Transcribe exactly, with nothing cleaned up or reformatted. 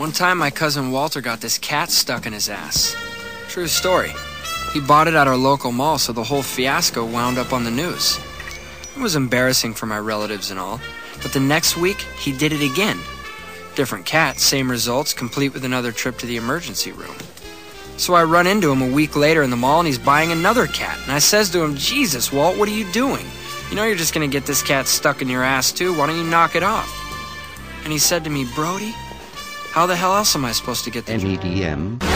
One time my cousin Walter got this cat stuck in his ass. True story. He bought it at our local mall, so the whole fiasco wound up on the news. It was embarrassing for my relatives and all, but the next week he did it again. Different cat, same results, complete with another trip to the emergency room. So I run into him a week later in the mall and he's buying another cat. And I says to him, Jesus, Walt, what are you doing? You know you're just gonna get this cat stuck in your ass too. Why don't you knock it off? And he said to me, Brody, how the hell else am I supposed to get the... N E D M